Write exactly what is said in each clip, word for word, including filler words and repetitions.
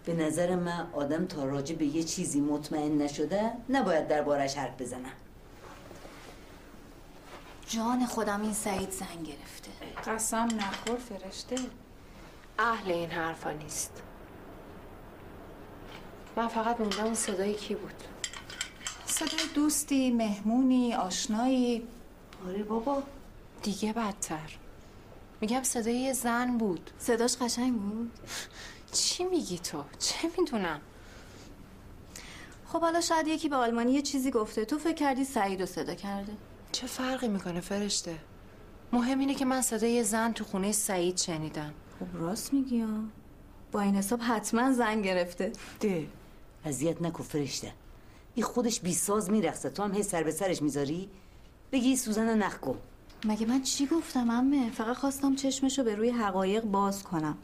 به نظر من آدم تا راجع به یه چیزی مطمئن نشده نباید دربارش حرف بزنه. جان خودم این سعید زنگ گرفته. قسم نخور فرشته. اهل این حرفا نیست. من فقط موندم اون صدای کی بود؟ صدای دوستی، مهمونی، آشنایی. آره بابا. دیگه بدتر. میگم صدای یه زن بود. صداش قشنگ بود؟ چی میگی تو؟ چه میدونم؟ خب حالا شاید یکی به آلمانی یه چیزی گفته، تو فکر کردی سعید رو صدا کرده. چه فرقی میکنه فرشته؟ مهم اینه که من صدای یه زن تو خونه سعید شنیدم. خب راست میگی ها. با این حساب حتما زنگ گرفته. ده اذیت نکن فرشته. این خودش بیساز میرقصه، تو هم هی سر به سرش میذاری؟ بگی سوزن نخ کن. مگه من چی گفتم عمه؟ فقط خواستم چشمشو به روی حقایق باز کنم.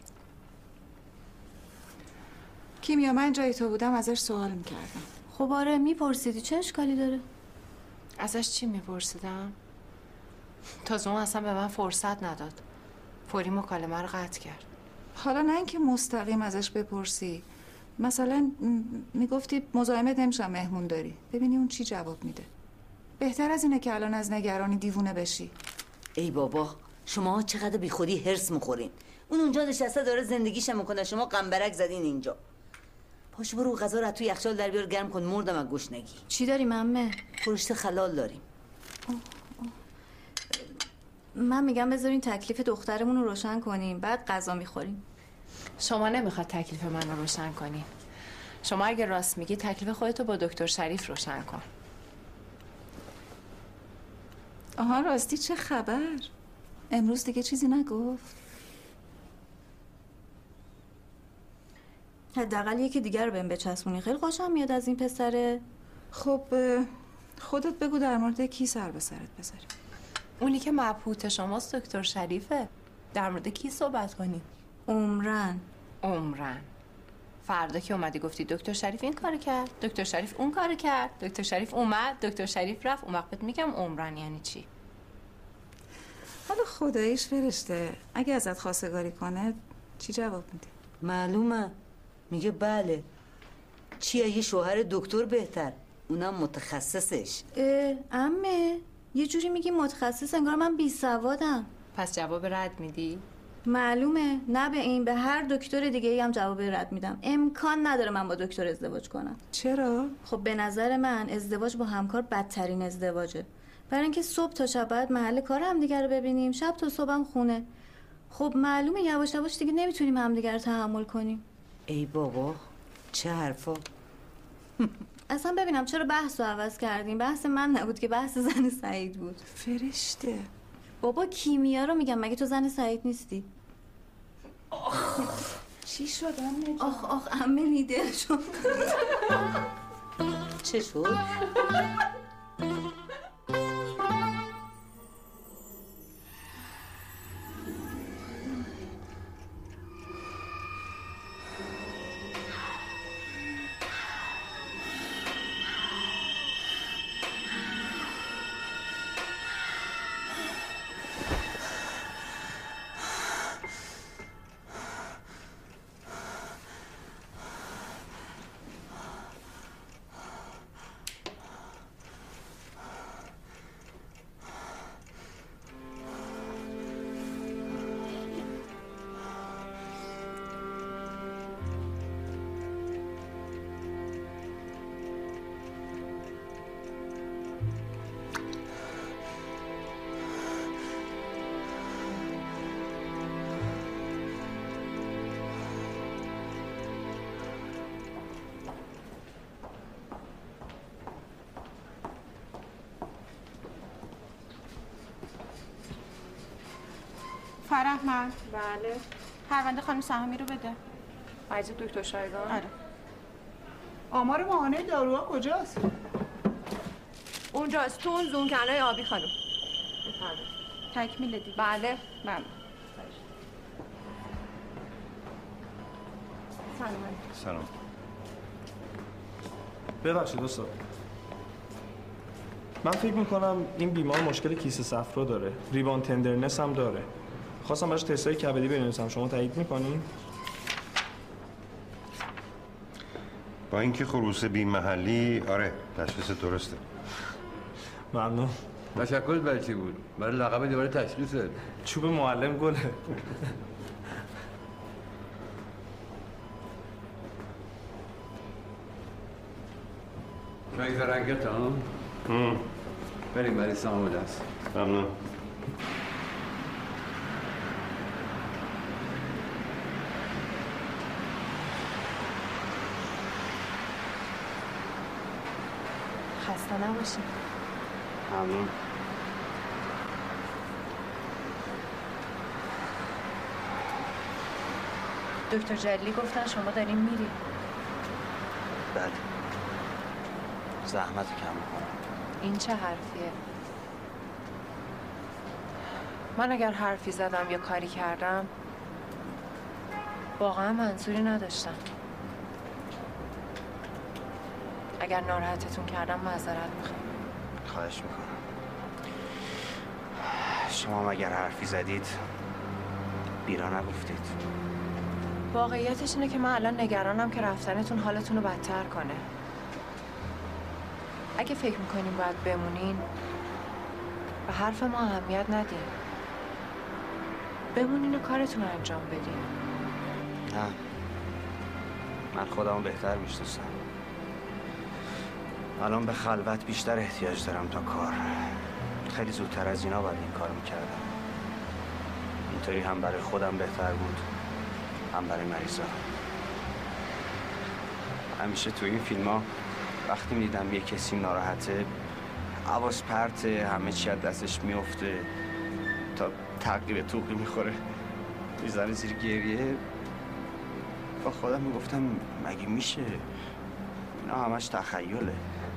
کیمیا من جای تو بودم ازش سوال میکردم. خب آره میپرسیدی، چه اشکالی داره؟ ازش چی میپرسیدم؟ تازه اون اصلا به من فرصت نداد. فوری مکالمه رو قطع کرد. حالا نه اینکه مستقیم ازش بپرسی، مثلا میگفتی مزاحمت نمیشم مهمون داری، ببینی اون چی جواب میده. بهتر از اینه که الان از نگرانی دیوونه بشی. ای بابا شما چقدر بی خودی هرس میخورین. اون اونجا نشسته داره زندگیشم میکنه، شما قنبرک زدین اینجا. پاشو برو غذا رو توی یخچال در بیار گرم کن، مردم از گشنگی. چی داریم عمه؟ خورشت خلال داریم. اوه اوه. من میگم بذارین تکلیف دخترمون رو روشن کنیم بعد غذا میخوریم. شما نمیخواد تکلیف من رو روشن کنی. شما اگه راست میگی تکلیف خودتو با دکتر شریف روشن کن. آها راستی چه خبر؟ امروز دیگه چیزی نگفت؟ حداقل یکی دیگر رو بهم بچسبونی. خیلی خوشم میاد از این پسره. خب خودت بگو در مورد کی سر به سرت بذاری. اونی که مبهوت شماست دکتر شریفه. در مورد کی صحبت کنیم؟ عمرن. عمرن. فردا که اومدی گفتی دکتر شریف این کارو کرد، دکتر شریف اون کارو کرد، دکتر شریف اومد، دکتر شریف رفت، اون وقت بهت میگم عمرن یعنی چی؟ حالا خداییش فرشته، اگه ازت خواستگاری کنه چی جواب میدی؟ معلومه. میگه بله. چیه یه شوهر دکتر بهتر، اونم متخصصش. اه عمه یه جوری میگی متخصص انگار من بی سوادم. پس جواب رد میدی؟ معلومه. نه به این به هر دکتر دیگه ای هم جواب رد میدم. امکان نداره من با دکتر ازدواج کنم. چرا؟ خب به نظر من ازدواج با همکار بدترین ازدواجه. برای اینکه صبح تا شب باید محل کار همدیگه رو ببینیم، شب تا صبحم خونه. خب معلومه یواش یواش دیگه نمیتونیم همدیگه رو تحمل کنیم. ای بابا چه حرفا. اصلا ببینم چرا بحث رو عوض کردیم؟ بحث من نبود که بحث زن سعید بود. فرشته بابا کیمیا رو میگم، مگه تو زن سعید نیستی؟ آخ چی شد عمه؟ آخ آخ عمه لیدر شد. چه شد؟ فرحمند. بله. پرونده خانم سهامی رو بده. عجب دکتر شایگان؟ آره. آمار معاینه داروها کجاست؟ اونجاست تو اون زون کنای آبی خانم. تکمیل دیگه. بله. ممنون. سلام. سلام. ببخشید استاد. من فکر میکنم این بیمار مشکل کیسه صفرا داره. ریوان تندرنس هم داره. خواستم براش تستای کبدی بنویسم. شما تایید میکنین؟ با اینکه خروس بی محلی آره تشخیص درسته. ممنون. تشکر برای چی بود؟ برای لقب دیوار تشخیصه. چوب معلم گله. چای زرنگت ها؟ بریم برای سامو دست. ممنون. خسته نباشیم. ممنون. دکتر جلیلی گفتن شما دارین میری. بله. زحمت کم میکنم. این چه حرفیه؟ من اگر حرفی زدم یا کاری کردم واقعا منظوری نداشتم. اگر ناراحتتون کردم معذرت میخوام. خواهش میکنم. شما مگر حرفی زدید بیرا نگفتید. واقعیتش اینه که من الان نگرانم که رفتنتون حالتون رو بدتر کنه. اگه فکر میکنین باید بمونین به حرف ما اهمیت ندین. بمونین و کارتون رو انجام بدین. نه من خودمو بهتر میشناسم. الان به خلوت بیشتر احتیاج دارم تا کار. خیلی زودتر از اینا باید این کار میکردم. اینطوری هم برای خودم بهتر بود هم برای مریضا. همیشه تو این فیلم ها وقتی میدیدم یه کسی ناراحته حواس پرته، همه چی از دستش میفته تا تقی به توقی میخوره میزنه زیر گریه، با خودم میگفتم مگه میشه؟ اینا همش تخیله.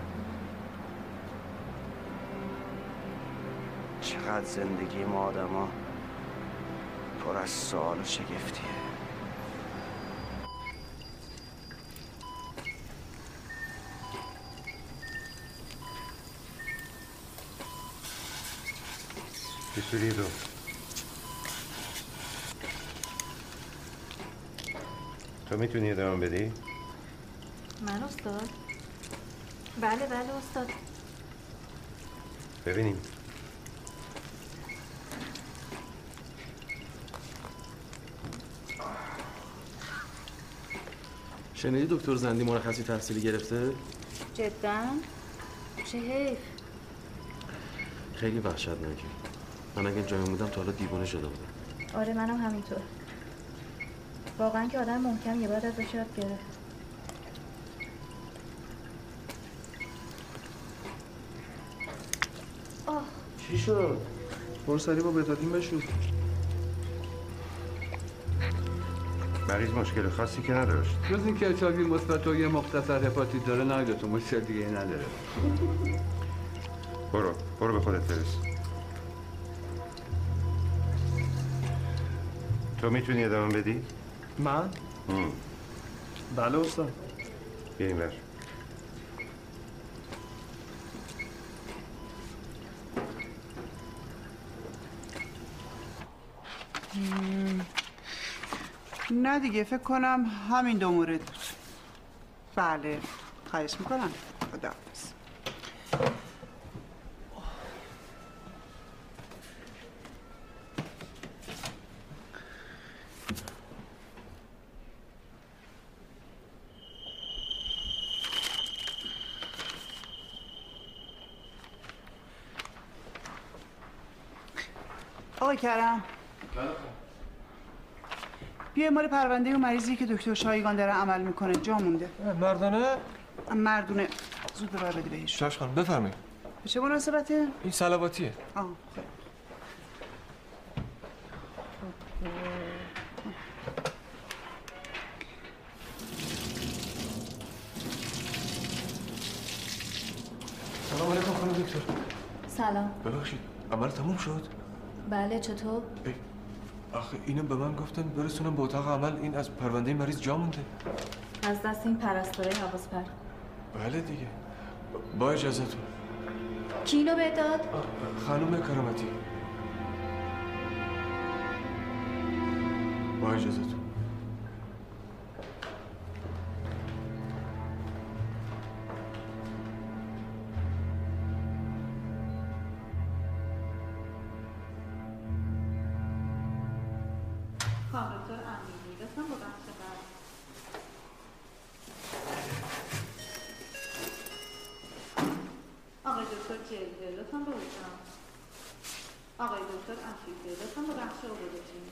چقدر زندگی ما آدم ها پر از سوال و شگفتیه. بیسوری دو. تو میتونی ادامه بدی؟ من استاد؟ بله بله استاد. ببینیم. شنیدی دکتر زندی مرخصی تحصیلی گرفته؟ جدا؟ چه حیف. خیلی وحشتناکه. من اگه جای بودم تا حالا دیوانه شده بودم. آره منم همینطور. واقعا که آدم محکم یه بعد ازش یاد گرفت. آه چی شد؟ برو سریع با بتادین بشور. مریض مشکل خاصی که نداشت. جز اینکه اچ آی وی مثبت و یه مختصر هپاتیت داره نه تو مشکل دیگه نداره. برو برو به خودت برس. تو میتونی ادامه بدی؟ من؟ هم. بله استاد. بیا این ور. نه دیگه فکر کنم همین دو مورد بود. بله خواهش میکنم. خداحافظ. آقای کرم بیا مال پرونده و مریضی که دکتر شایگان داره عمل میکنه جا مونده. مردانه؟ مردونه. زود ببر بدی بهش. شاش خانم بفرمایید. به چه مناسبته؟ این صلواتیه. آه خیلی. سلام علیکم خانم دکتر. سلام. ببخشید عمل تموم شد؟ بله چطور؟ ای آخه اینم به من گفتن برسونم به اتاق عمل. این از پرونده مریض جا مونده. از دست این پرستاره حواس پرت. بله دیگه. با اجازهتون. کی اینو بهت داد؟ خانم کرامتی. با اجازهتون. فهمیدی لطفا با بخش بعد. آقای دکتر جلده لطفا به اتاق. آقای دکتر عفیفه لطفا به بخش عبودتی.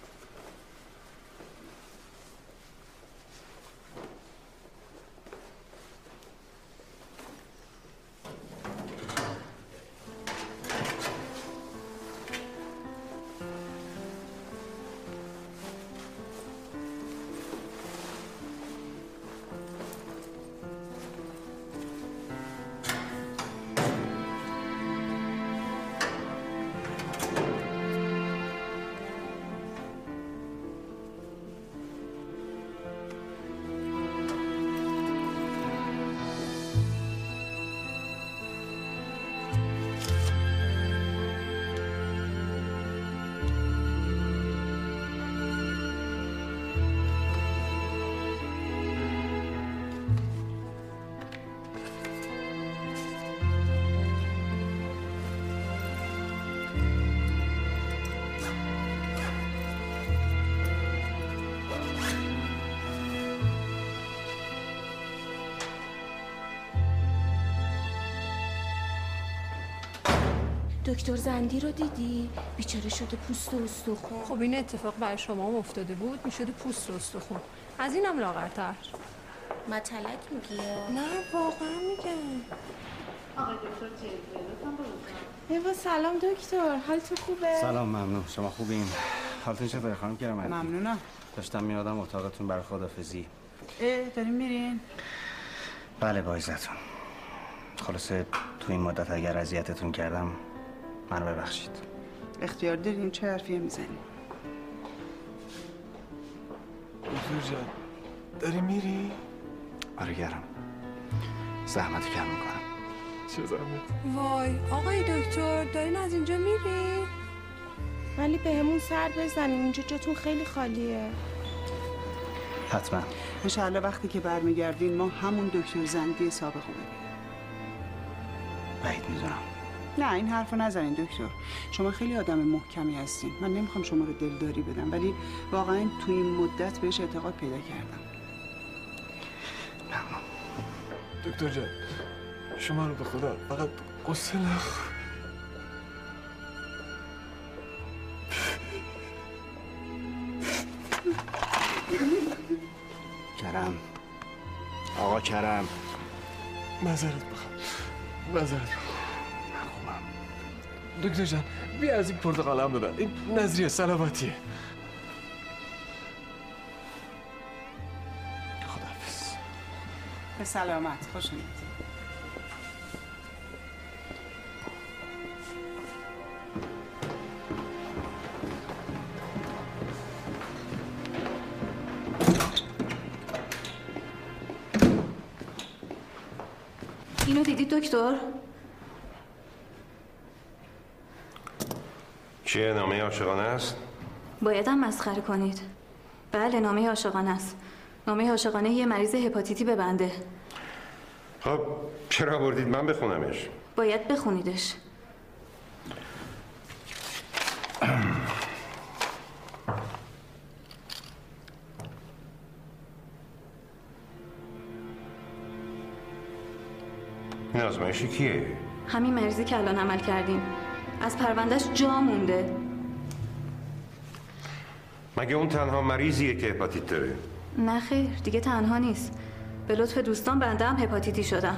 دکتر زندی رو دیدی؟ بیچاره شده پوست و استخون. خب این اتفاق برای شما هم افتاده بود، میشده پوست و استخون. از اینم لاغرتر. متلک میگی؟ نه واقعا میگم. آقای دکتر جلده لطفا به اتاق. ایوا سلام دکتر، حالتون خوبه؟ سلام، ممنون. شما خوبین؟ حالتون چطوره خانم کرامتی؟ ممنونم. داشتم میادم اتاقتون برای خدافظی. اه داریم میرین؟ بله با عزتون. خلاصه تو این مدت اگر اذیتتون کردم منو ببخشید. اختیار داریم. چه حرفیه میزنیم؟ دکتر جان داری میری؟ آره گرم. زحمت کم میکنم. چه زحمت؟ وای آقای دکتر دارین از اینجا میرین؟ ولی به همون سر بزنین، اینجا جاتون خیلی خالیه. حتما. انشاءالله وقتی که برمیگردین ما همون دکتر زندی سابق رو ببینیم. بعید میدونم. نه این حرفو نزنین دکتر. شما خیلی آدم محکمی هستین. من نمیخوام شما رو دلداری بدم ولی واقعا تو این مدت بهش اعتقاد پیدا کردم. دکتر جان شما رو به خدا فقط قصه نخور. کرم آقا کرم معذرت بخوام. معذرت بخوام. دکتر جان بیا از این پرتقال هم بدن. این نظریه سلامتیه. خداحافظ. به سلامت. خوش اومدید. اینو دیدید دکتر؟ چیه نامه عاشقانه است؟ بایدم مسخره کنید. بله نامه عاشقانه است. نامه عاشقانه یه مریض هپاتیتی به بنده. خب چرا بردید من بخونمش؟ باید بخونیدش. این آزمایشی کیه؟ همین مریضی که الان عمل کردیم. از پروندهش جا مونده. مگه اون تنها مریضیه که هپاتیت داره؟ نه خیر دیگه تنها نیست. به لطف دوستان بنده هم هپاتیتی شدم.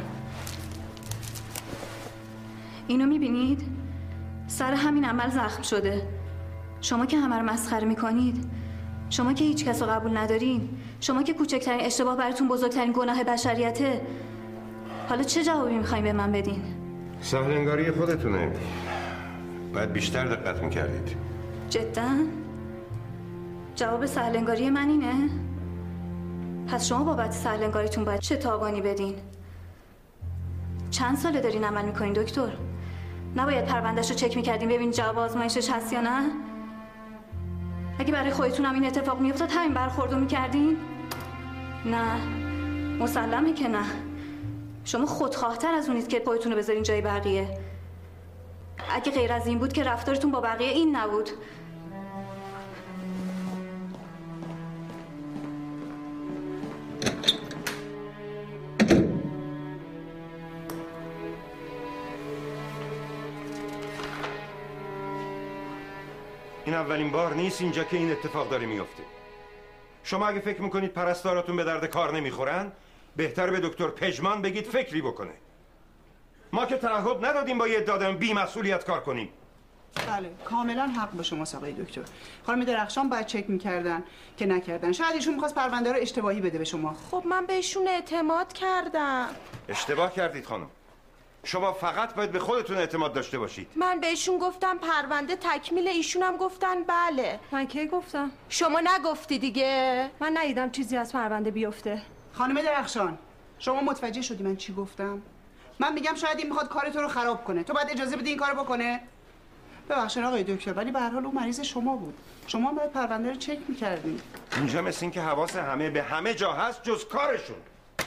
اینو میبینید؟ سر همین عمل زخم شده. شما که همه رو مسخره میکنید، شما که هیچ کس رو قبول ندارین، شما که کوچکترین اشتباه براتون بزرگترین گناه بشریته، حالا چه جوابی میخواین به من بدین؟ سهلنگاری خودتونه. باید بیشتر دقت میکردید. جدا؟ جواب سهلنگاری من اینه؟ پس شما بابت سهلنگاریتون باید چه تاوانی بدین؟ چند ساله دارین عمل میکنین دکتر؟ نباید پروندهش رو چک میکردین ببینین جواب آزمایشش هست یا نه؟ اگه برای خودتون هم این اتفاق میافتاد همین برخوردو میکردین؟ نه مسلمه که نه. شما خودخواهتر از اونید که خودتون رو بذارین جای بقیه. اگه غیر از این بود که رفتارتون با بقیه این نبود. اولین بار نیست اینجا که این اتفاق داره میفته. شما اگه فکر میکنید پرستاراتون به درد کار نمیخورن، بهتر به دکتر پژمان بگید فکری بکنه. ما که تعهد ندادیم با یه دادم بی مسئولیت کار کنیم. بله کاملا حق با شما آقای دکتر. خانم درخشان باید چک میکردن که نکردن. شاید ایشون میخواست پرونده رو اشتباهی بده به شما. خب من بهشون اعتماد کردم. اشتباه کردید خانم. شما فقط باید به خودتون اعتماد داشته باشید. من بهشون گفتم پرونده تکمیل، ایشونم گفتن بله. من کی گفتم؟ شما نگفتی دیگه. من ندیدم چیزی از پرونده بیفته. خانم درخشان شما متوجه شدی من چی گفتم؟ من میگم شاید این میخواد کار تو رو خراب کنه. تو باید اجازه بدی این کارو بکنه. ببخشید آقای دکتر ولی به هر حال اون مریض شما بود. شما باید پرونده رو چک می‌کردید. اینجا مثل این که حواس همه به همه جا هست جز کارشون.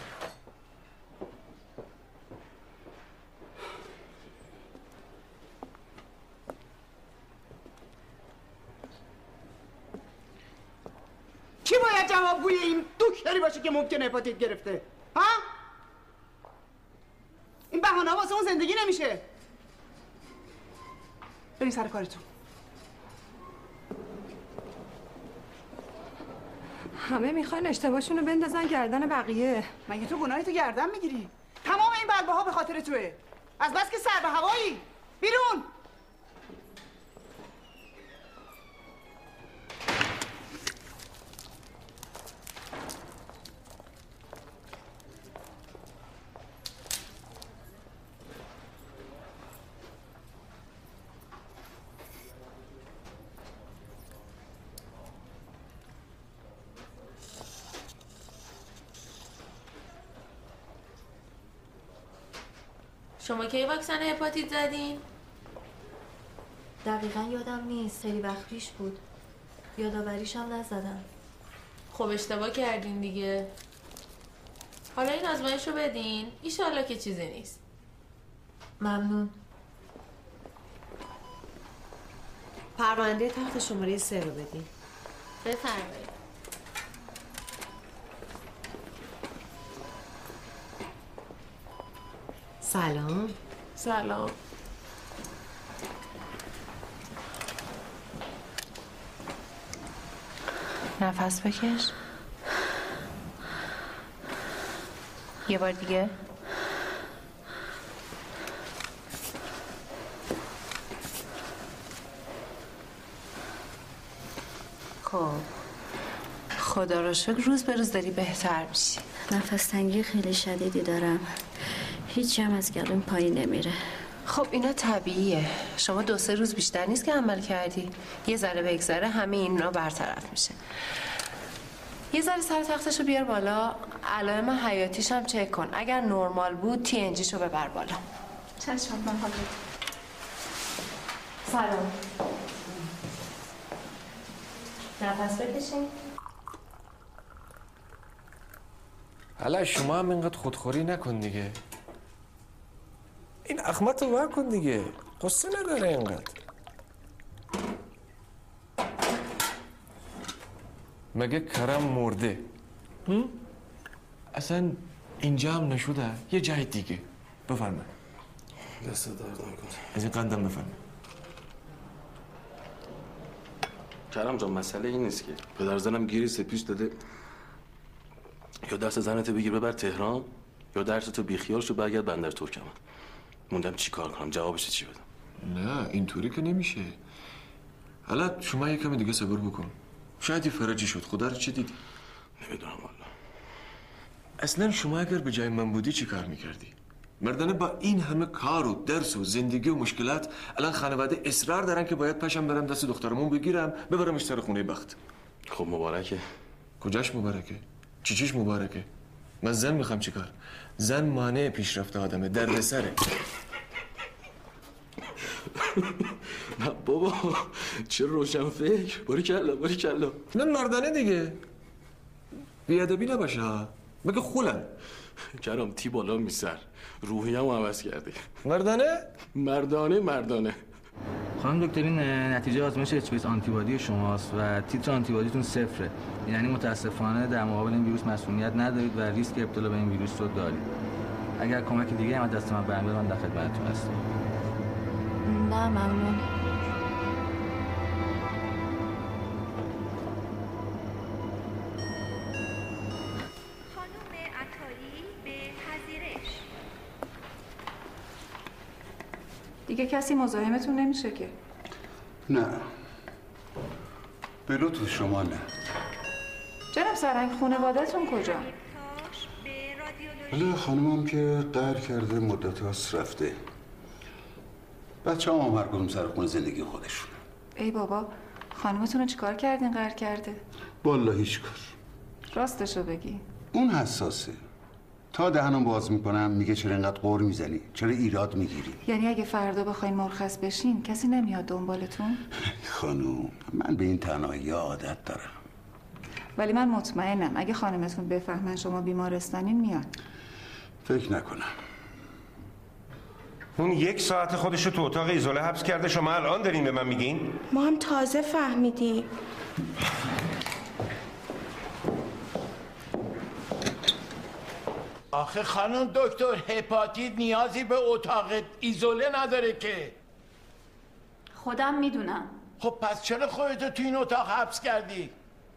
کی باید جوابگوی این دکتری باشه که ممکنه هپاتیت گرفته؟ ها؟ این بهانه واسه اون زندگی نمیشه. برین سر کارتون. همه میخوان اشتباهشون رو بندازن گردن بقیه. مگه تو گناهی تو گردن میگیری؟ تمام این بلبه ها به خاطر توئه. از بس که سر به هوایی. بیرون. شما کی واکسن هپاتیت زدین؟ دقیقا یادم نیست، خیلی وقت پیش بود. یادآوریشم نزدم. خب اشتباه کردین دیگه. حالا این آزمایش رو بدین، ایشالله که چیزی نیست. ممنون. پرونده تخت شماره سه رو بدین. بفرمایید. سلام. سلام. نفس بکش. یه بار دیگه. خب خدا رو شکر روز به روز داری بهتر میشی. نفس تنگی خیلی شدیدی دارم. هیچی هم از گلوم پایین نمیره. خب اینا طبیعیه. شما دو سه روز بیشتر نیست که عمل کردی. یه ذره بگذره همه اینا برطرف میشه. یه ذره سر تختشو بیار بالا. علائم حیاتیش هم چک کن. اگر نرمال بود تی ان جیشو ببر بالا. چشم من حالت. سلام. نفس بکشین. حالا شما هم اینقدر خودخوری نکن دیگه. این اخمت رو کن دیگه. قصه نداره اینقدر. مگه کرم مرده؟ هم؟ اصلا اینجا هم نشده. یه جای دیگه. بفرمایید. دست درد نکن. از این قندم بفرمایید. کرم جان مسئله این نیست که پدر زنم گیری سپیش داده یا درس زنتو بگیر ببر تهران یا درستو بیخیال شو برگرد بندر ترکمن. موندم چی کار کنم؟ جوابش چی بدم؟ نه اینطوری که نمیشه. حالا شما یکم دیگه صبر بکن. شاید یه فرجی شد. خدا رو چه دیدی؟ نمیدونم والله. اصلا شما اگر به جای من بودی چی کار میکردی؟ مردانه با این همه کار و درس و زندگی و مشکلات الان خانواده اصرار دارن که باید پشم برم دست دخترمون بگیرم ببرمش سر خونه بخت. خب مبارکه. کجاش مبارکه؟ چی چیش مبارکه؟ من زن میخوام چیکار؟ زن مانع پیشرفت آدمه، دردسره. نه بابا چه روشن فکر. باری کلا باری کلا. نه مردانه دیگه. بیادبی نباشه ها. مگه خولن. کرام تی بالا میسر. روحیم رو عوض کرده. مردانه؟ مردانه مردانه. خانم دکتر این نتیجه آزمایش اچ بیس آنتیبادی شماست و تیتر آنتیبادیتون صفره. یعنی متاسفانه در مقابل این ویروس مسئولیت ندارید و ریسک ابتلا به این ویروس رو دارید. اگر کمک دیگه هم دست من برمیاد من در خدمتتون هستم. نه ممنون. دیگه کسی مزاحمتون نمیشه که. نه به لطف شما نه. جناب سرنگ خانواده‌تون کجا؟ بله خانمم که قهر کرده مدت هاست رفته. بچه هم هر کدوم سر خونه زندگی خودشون. ای بابا خانمتون رو چیکار کردین قهر کرده؟ والا هیچ کار. راستشو بگی. اون حساسه. تا دهنم باز میکنم میگه چرا اینقدر قور میزنی؟ چرا ایراد میگیری؟ یعنی اگه فردا بخواین مرخص بشین کسی نمیاد دنبالتون؟ خانوم من به این تنهایی عادت دارم. ولی من مطمئنم اگه خانمتون بفهمن شما بیمارستانین میاد. فکر نکنم. اون یک ساعت خودشو تو اتاق ایزوله حبس کرده، شما الان دارین به من میگین؟ ما هم تازه فهمیدیم. آخه خانم دکتر هپاتیت نیازی به اتاق ایزوله نداره که. خودم میدونم. خب پس چرا خودتو تو این اتاق حبس کردی؟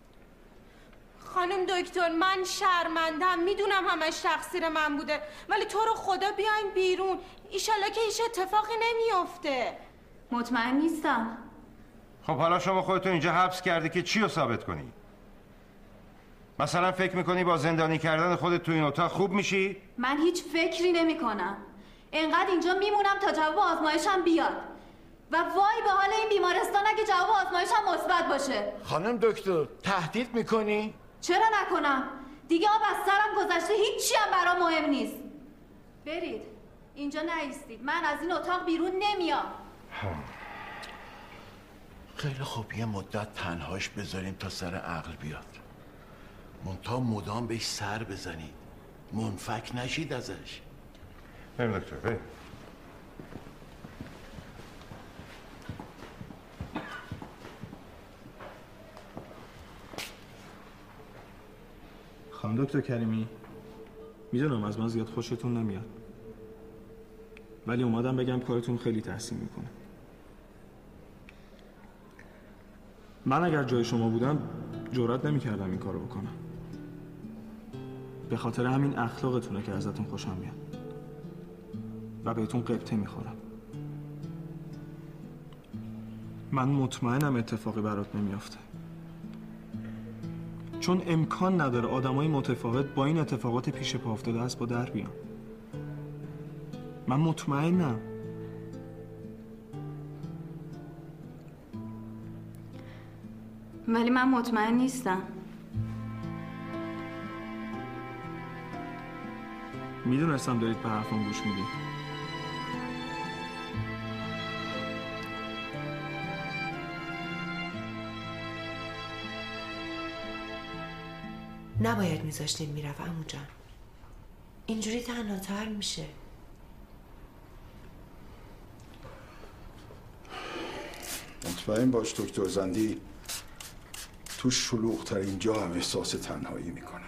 خانم دکتر من شرمندم، میدونم همش تقصیر من بوده، ولی تو رو خدا بیاین بیرون، ایشالله که هیچ اتفاقی نمیافته. مطمئن نیستم. خب حالا شما خودتو اینجا حبس کردی که چی رو ثابت کنی؟ مثلا فکر میکنی با زندانی کردن خودت تو این اتاق خوب میشی؟ من هیچ فکری نمی کنم. انقدر اینجا میمونم تا جواب آزمایشم بیاد. و وای به حال این بیمارستان اگه جواب آزمایشم مثبت باشه. خانم دکتر تهدید میکنی؟ چرا نکنم؟ دیگه آب از سرم گذشته، هیچی هم برام مهم نیست. برید. اینجا نایستید. من از این اتاق بیرون نمیام. خیلی خوب یه مدت تنهاش بذاریم تا سر عقل بیاد. منتها مدام بهش سر بزنید، منفک نشید ازش. بریم دکتر بریم. خانم دکتر کریمی، میدونم از من زیاد خوشتون نمیاد، ولی اومدم بگم کارتون خیلی تحسین میکنه. من اگر جای شما بودم جرئت نمیکردم این کارو بکنم. به خاطر همین اخلاقتونه که ازتون خوشم میاد و بهتون قبطه میخورم. من مطمئنم اتفاقی برات نمیافته، چون امکان نداره آدمای متفاوت با این اتفاقات پیش پا افتاده است با در بیان. من مطمئنم. ولی من مطمئن نیستم. میدونستم دارید به حرفم گوش میدید. نباید میذاشتیم میرفت عمو جان. اینجوری تنهاتر میشه. مطمئن باش دکتر زندی تو شلوغ‌ترین جا هم احساس تنهایی میکنه.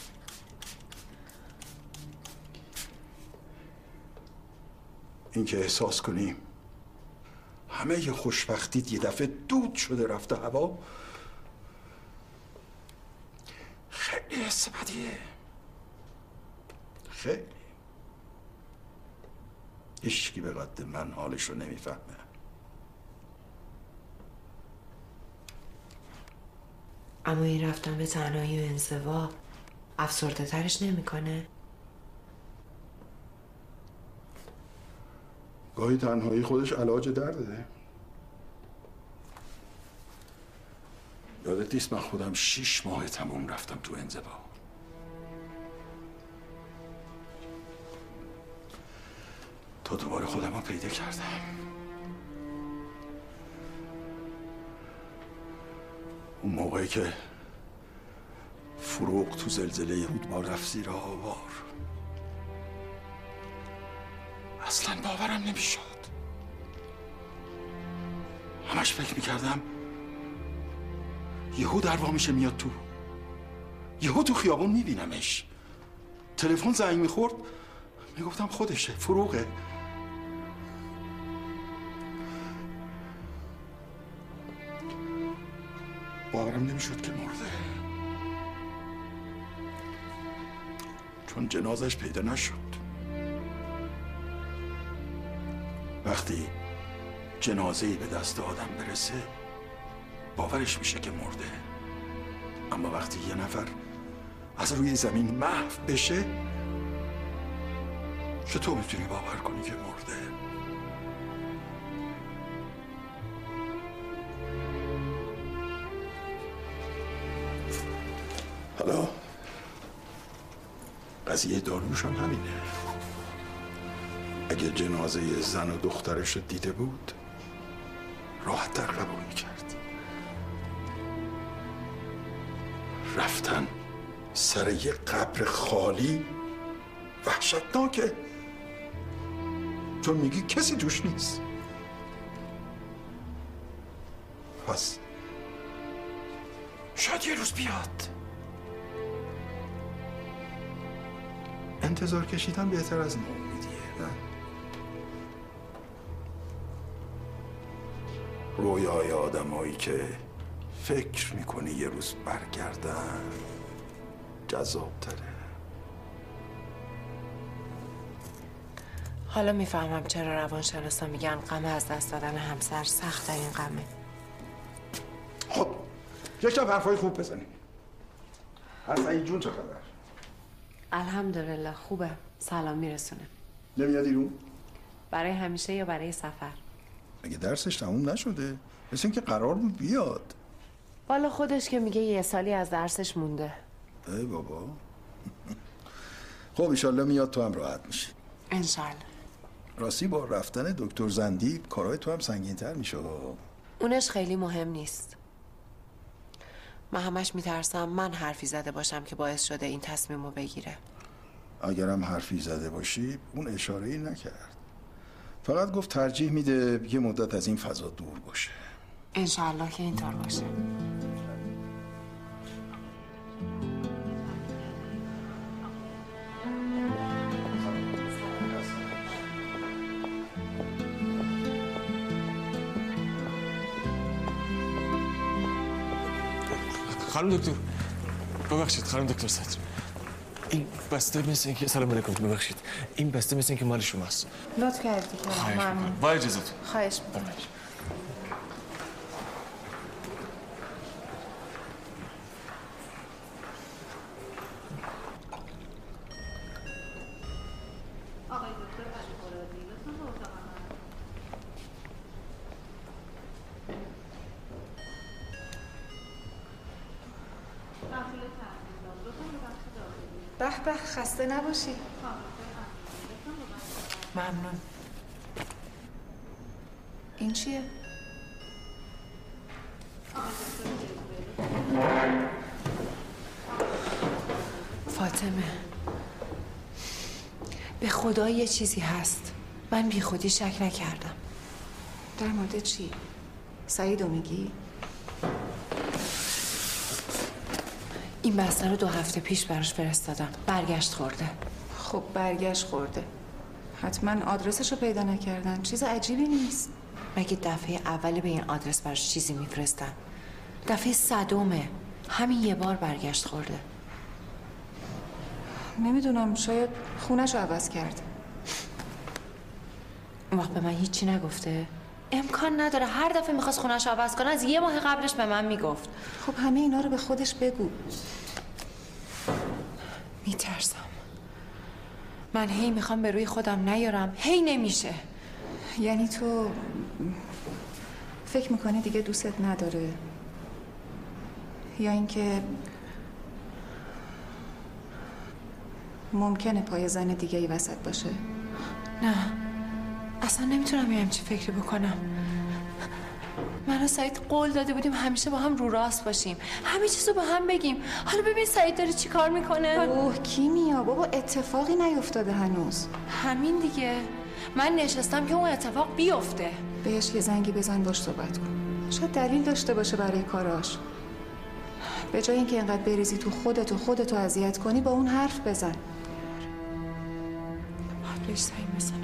این که احساس کنیم همه ی خوشبختیت یه دفعه دود شده رفته هوا، خیلی حس بدیه. خیلی. هیچکی به قد من حالش رو نمیفهمه. اما این رفتن به تنهایی و انزوا افسرده ترش نمیکنه؟ گاهی تنهایی خودش علاج درده. یادت نیست من خودم شیش ماه تموم رفتم تو انزوا. تا دوباره خودم رو پیدا کردم. اون موقعی که فروغ تو زلزله رودبار رفت زیر آوار، اصلا باورم نمیشد. همش فکر میکردم یهو در وا میشه میاد تو، یهو تو خیابون میبینمش. تلفن زنگ میخورد میگفتم خودشه، فروغه. باورم نمیشد که مرده، چون جنازش پیدا نشد. وقتی جنازه‌ای به دست آدم برسه باورش میشه که مرده، اما وقتی یه نفر از روی زمین محو بشه چطور میتونی باور کنی که مرده؟ حالا قضیه داریوش هم همینه. اگه جنازه زن و دخترش رو دیده بود راحت تر قبول میکرد. رفتن سر یه قبر خالی وحشتناکه، چون میگی کسی توش نیست. پس شاید یه روز بیاد. انتظار کشیدن بهتر از ناامیدیه، نه؟ رویای آدمایی که فکر میکنی یه روز برگردن جذاب‌تره. حالا میفهمم چرا روانشناسا میگن غم از دست دادن همسر سخت ترین غمه. خب یکم حرفای خوب بزنیم. حسنی جون چه خبر؟ الحمدلله خوبه. سلام میرسونه. نمیاد ایرون؟ برای همیشه یا برای سفر؟ اگه درسش تموم نشده مثل اینکه قرار بود بیاد. والا خودش که میگه یه سالی از درسش مونده. ای بابا. خب ایشالله میاد تو هم راحت میشی. انشالله. راستی با رفتن دکتر زندی کارهای تو هم سنگین‌تر میشه. اونش خیلی مهم نیست. من همش میترسم من حرفی زده باشم که باعث شده این تصمیمو بگیره. اگرم حرفی زده باشی اون اشاره‌ای نکرد. فقط گفت ترجیح میده یه مدت از این فضا دور باشه. انشالله که اینطور باشه. خانم دکتر ببخشید، خانم دکتر صدر، این بسته مثل اینکه سلام علیکم، ببخشید این بسته مثل اینکه مال شماست. لطف کردی. ممنون. با اجازهتون. خواهش می‌کنم. به به خسته نباشی. ممنون. این چیه؟ فاطمه، به خدا یه چیزی هست. من بی خودی شک نکردم. در مورد چی؟ سعیدو میگی؟ این بسته رو دو هفته پیش براش فرستادم. برگشت خورده. خب برگشت خورده. حتما آدرسشو پیدا نکردن. چیز عجیبی نیست. مگه دفعه اولی به این آدرس براش چیزی میفرستن؟ دفعه صدومه. همین یه بار برگشت خورده. نمیدونم، شاید خونه‌شو عوض کرد. اون وقت به من هیچی نگفته؟ امکان نداره. هر دفعه میخواست خونه‌شو عوض کنه از یه ماه قبلش به من میگفت. خب همه اینا رو به خودش بگو. میترسم. من هی میخوام به روی خودم نیارم، هی نمیشه. یعنی تو فکر میکنی دیگه دوستت نداره؟ یا اینکه ممکنه پای زن دیگه ای وسط باشه؟ نه، اصلا نمیتونم یه همچین فکری بکنم. من و سعید قول داده بودیم همیشه با هم رو راست باشیم، همه چیزو با هم بگیم. حالا ببین سعید داره چی کار میکنه. اوه کیمیا بابا، اتفاقی نیفتاده هنوز. همین دیگه، من نشستم که اون اتفاق بیفته. بهش یه زنگی بزن، باش صحبت کن. شاید دلیل داشته باشه برای کاراش. به جای اینکه اینقدر بریزی تو خودت و خودتو اذیت کنی، با اون حرف بزن. بهش زنگ بزنم.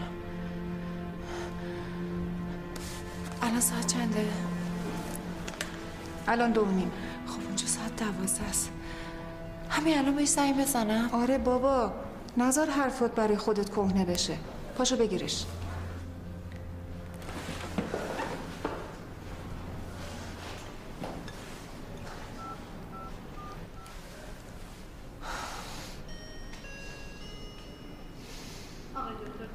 الان ساعت چنده؟ الان دو و نیم. خب اونجا ساعت دوازده است. همین الان بهش زنگ بزنم؟ آره بابا، نذار حرفات برای خودت کهنه بشه. پاشو بگیرش.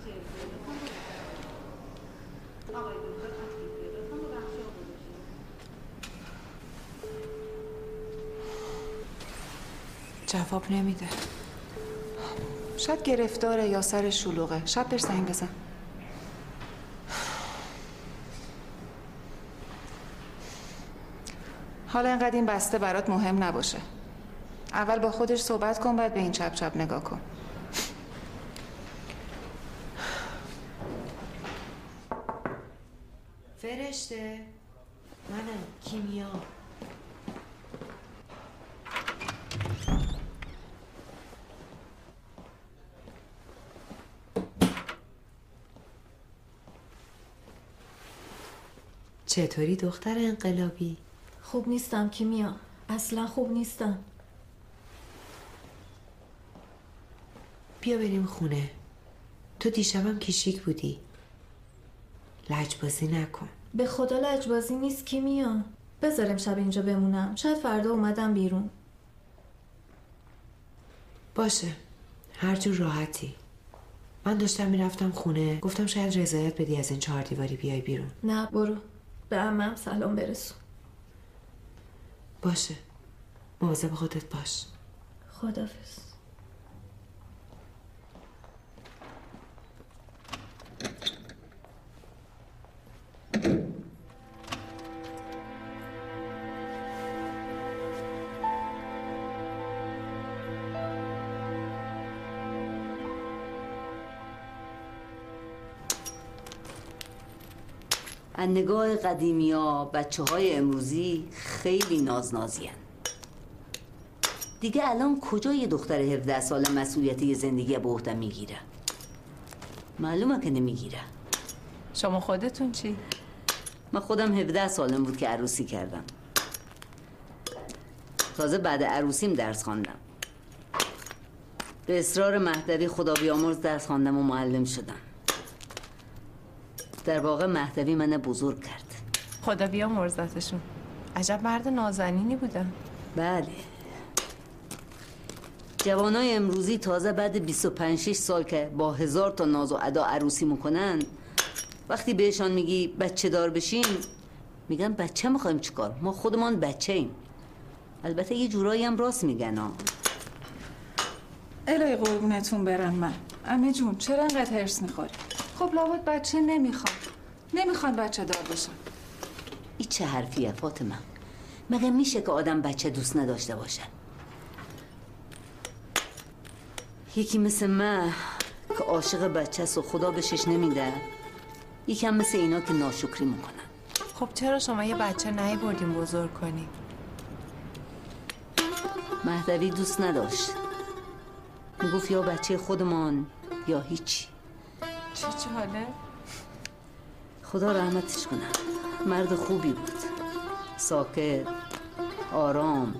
جواب نمیده. شاید گرفتاره یا سر شلوغه. شب بهش زنگ بزن. حالا اینقدر این بسته برات مهم نباشه. اول با خودش صحبت کن، بعد به این چپ چپ نگاه کن. فرشته منم کیمیا. چطوری دختر انقلابی؟ خوب نیستم کیمیا، اصلا خوب نیستم. بیا بریم خونه. تو دیشبم کیشیک بودی. لجبازی نکن. به خدا لجبازی نیست کیمیا. بذارم شب اینجا بمونم، شاید فردا اومدم بیرون. باشه، هر جور راحتی. من داشتم میرفتم خونه، گفتم شاید رضایت بدی از این چهار دیواری بیای بیرون. نه برو، به عمم سلام برسون. باشه، مواظب خودت باش. خداحافظ. از نگاه قدیمی ها بچه های امروزی خیلی نازنازی هن. دیگه الان کجا یه دختر هفده ساله مسئولیت یه زندگی به عهده میگیره؟ معلومه که نمیگیره. شما خودتون چی؟ من خودم هفده سالم بود که عروسی کردم. تازه بعد عروسیم درس خواندم. به اصرار مهدوی خدا بیامرز درس خواندم و معلم شدم. در واقع مهدوی من بزرگ کرد. خدا بیامرزتشون. عجب مرد نازنینی بودن. بله. جوانای امروزی تازه بعد بیست و پنج شش سال که با هزار تا ناز و ادا عروسی میکنن، وقتی بهشان میگی بچه دار بشین، میگن بچه میخوایم چیکار؟ ما خودمان بچه ایم. البته یه جورایی هم راست میگن ها. الهی قربونتون برم من. عمه جون چرا انقدر هرس میخوری؟ خب لابد بچه نمیخوان. نمیخوان بچه دار بشن. این چه حرفیه فاطمه؟ مگه میشه که آدم بچه دوست نداشته باشه؟ یکی مثل من که عاشق بچه است و خدا بهشش نمیده، یکم مثل اینا که ناشکری میکنن. خب چرا شما یه بچه نهی بردیم بزرگ کنی؟ مهدوی دوست نداشت. میگفت یا بچه خودمان یا هیچی. چه جاله؟ خدا رحمتش کنه. مرد خوبی بود، ساکت، آرام،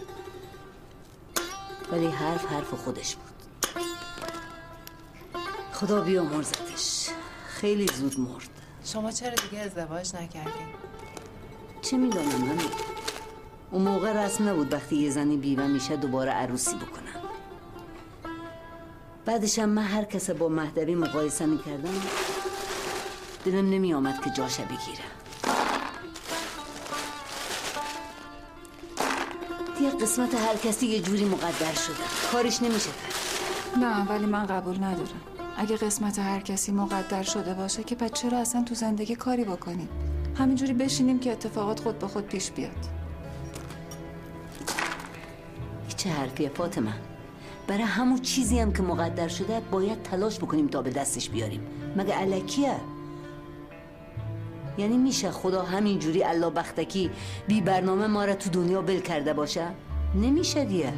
ولی حرف حرف خودش بود. خدا بیامرزتش. خیلی زود مرد. شما چرا دیگه ازدواج نکردین؟ چه میدانم من؟ اون موقع رسم نبود وقتی یه زنی بیوه میشه دوباره عروسی بکنن. بعدش هم من هر کس با مهدوی مقایسه میکردم دلم نمی آمد که جاشه بگیره. دیگه قسمت هر کسی یه جوری مقدر شده، کارش نمیشه کرد. نه ولی من قبول ندارم. اگه قسمت هر کسی مقدر شده باشه که پس چرا اصلا تو زندگی کاری بکنیم؟ همینجوری بشینیم که اتفاقات خود به خود پیش بیاد. چه حرفیه فاطمه؟ برای همون چیزی هم که مقدر شده باید تلاش بکنیم تا به دستش بیاریم. مگه الکیه؟ یعنی میشه خدا همینجوری الله بختکی بی برنامه ما را تو دنیا بل کرده باشه؟ نمیشه دیگه.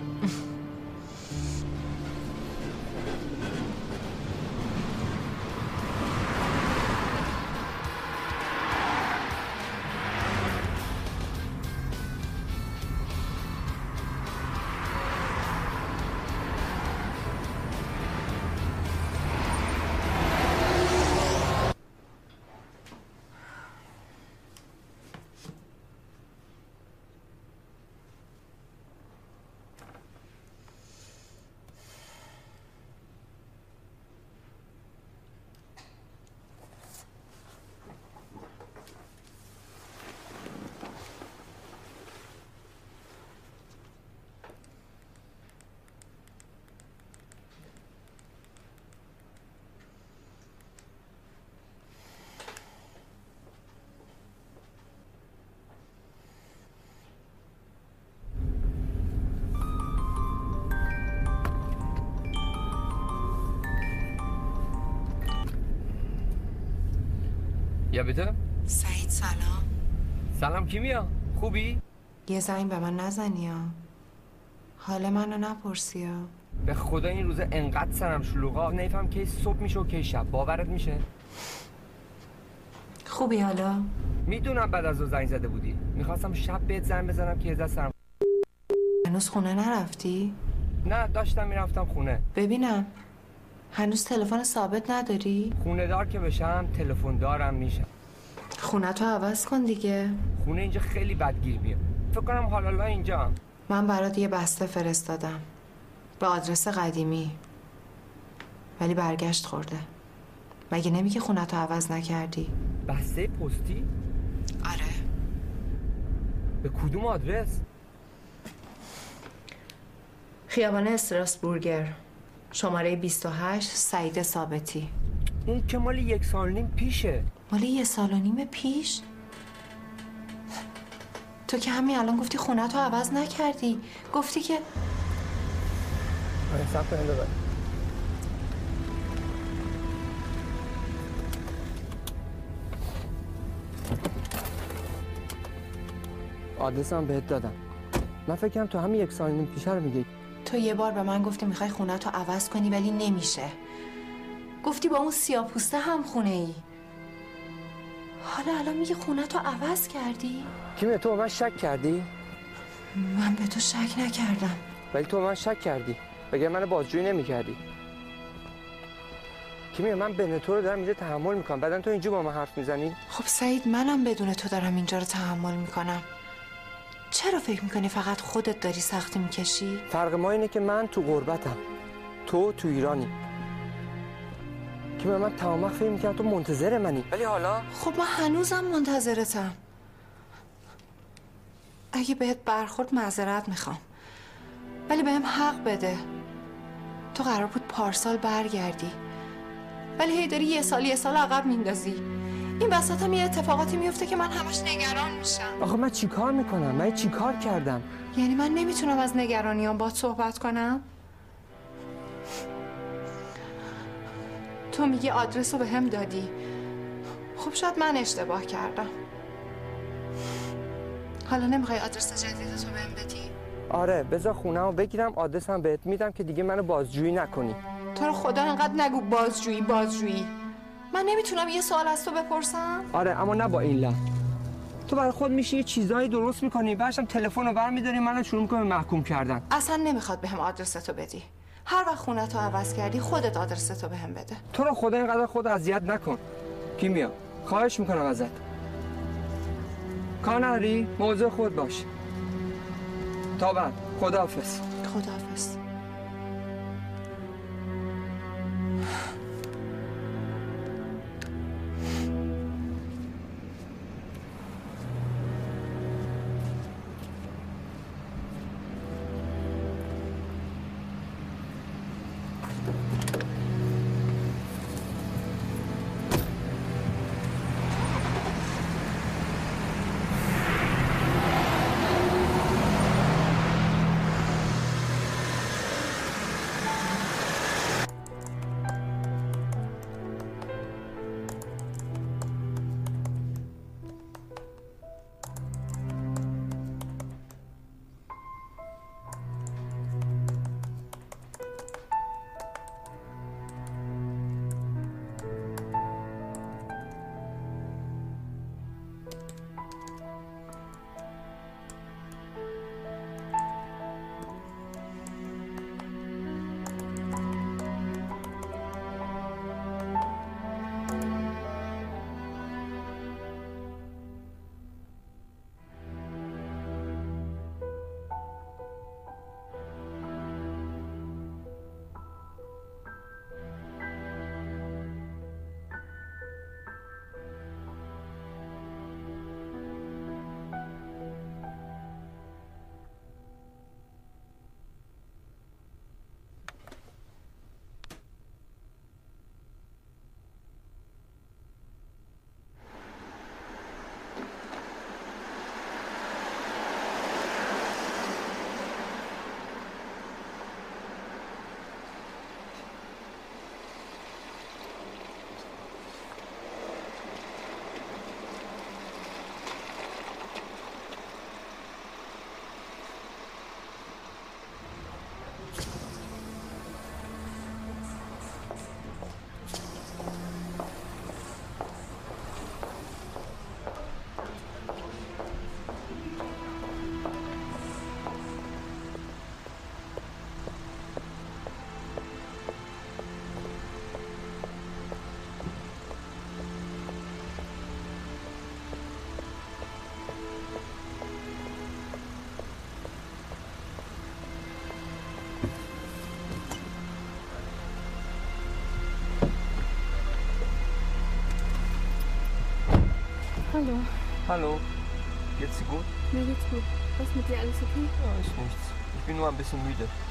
یا بیته؟ سعید سلام. سلام کیمیا، خوبی؟ یه زنگ به من نزنی ها. حال منو نپرسی ها. به خدا این روزه انقدر سرم شلوغا نمیفهم کی صبح میشه و کی شب. باورت میشه؟ خوبی حالا؟ میدونم بعد از اون زنگ زده بودی. میخواستم شب بهت زنگ بزنم که یه ذره سرم. هنوز خونه نرفتی؟ نه داشتم میرفتم خونه. ببینم هنوز تلفن ثابت نداری؟ خونه دار که بشم تلفن دارم میشم. خونه تو عوض کن دیگه. خونه اینجا خیلی بدگیر میاد. فکر کنم حالا اینجا. من برات یه بسته فرستادم به آدرس قدیمی، ولی برگشت خورده. مگه نمیگه خونه تو عوض نکردی؟ بسته پستی؟ آره. به کدوم آدرس؟ خیابان استراسبورگر، شماره بیست و هشت، سعید ثابتی. اون که مال یک سال و نیم پیشه. مال یه سال و نیم پیش؟ تو که همین الان گفتی خونه تو عوض نکردی. گفتی که آره سب کنیم ببر. آدرسم بهت دادم. من فکرم تو همین یک سال نیم پیشه رو میگی. تو یه بار به من گفتی میخوای خونه تو عوض کنی ولی نمیشه. گفتی با اون سیاه‌پوسته هم خونه ای. حالا الان میگی خونه تو عوض کردی؟ کیمیا تو به من شک کردی؟ من به تو شک نکردم. ولی تو به من شک کردی. بگه منو بازجویی نمی‌کردی. کیمیا من بین تو رو دارم اینجا تحمل میکنم. بعدن تو اینجا با من حرف میزنی؟ خب سعید منم بدون تو دارم اینجا رو تحمل میکنم. چرا فکر میکنی فقط خودت داری سختی میکشی؟ فرق ما اینه که من تو غربتم، تو تو ایرانی. که من تمام وقت فکر میکنم تو منتظر منی، ولی حالا خب من هنوزم منتظرتم. اگه بهت برخورد معذرت میخوام، ولی بهم حق بده. تو قرار بود پارسال برگردی، ولی هی داری یه سال یه سال عقب میندازی. این وسط هم یه اتفاقاتی میفته که من همش نگران میشم. آخه من چیکار میکنم؟ من چیکار کردم؟ یعنی من نمیتونم از نگرانیام باهات صحبت کنم؟ تو میگی آدرس رو به هم دادی. خب شاید من اشتباه کردم. حالا نمیخوای آدرس جدیدتو بهم بدی؟ آره بذار خونه‌مو بگیرم آدرسم بهت میدم که دیگه منو بازجویی نکنی. تو رو خدا انقدر نگو بازجویی بازجویی. من نمیتونم یه سوال از تو بپرسم؟ آره اما نه با این لحن. تو برای خود میشی یه چیزایی درست میکنی، بعدش تلفن رو برمی‌داری منو شروع می‌کنی محکوم کردن. اصلا نمیخواد بهم آدرستو بدی. هر وقت خونه‌تو عوض کردی خودت آدرستو بهم بده. تو رو خدا اینقدر خود اذیت نکن. کیمیا خواهش میکنم ازت. کار نداری؟ موضوع خود باش. تا بعد. خداحافظ. خداحافظ. Hallo. Hallo. Geht's dir gut? Mir geht's gut. Was mit dir, alles okay? Ja, ist nichts. Ich bin nur ein bisschen müde.